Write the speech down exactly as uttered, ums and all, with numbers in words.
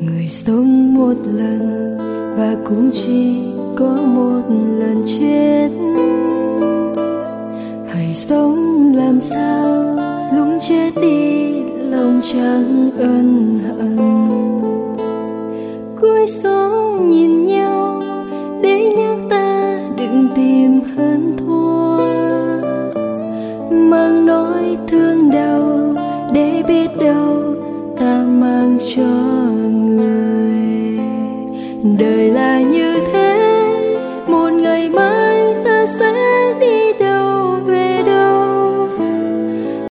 Người sống một lần và cũng chỉ có một lần chết. Hãy sống làm sao lúc chết đi lòng chẳng ân hận. Cuối sống nhìn nhau để nhắc ta đừng tìm hơn thua, mang nỗi thương đau để biết đâu ta mang cho người đời.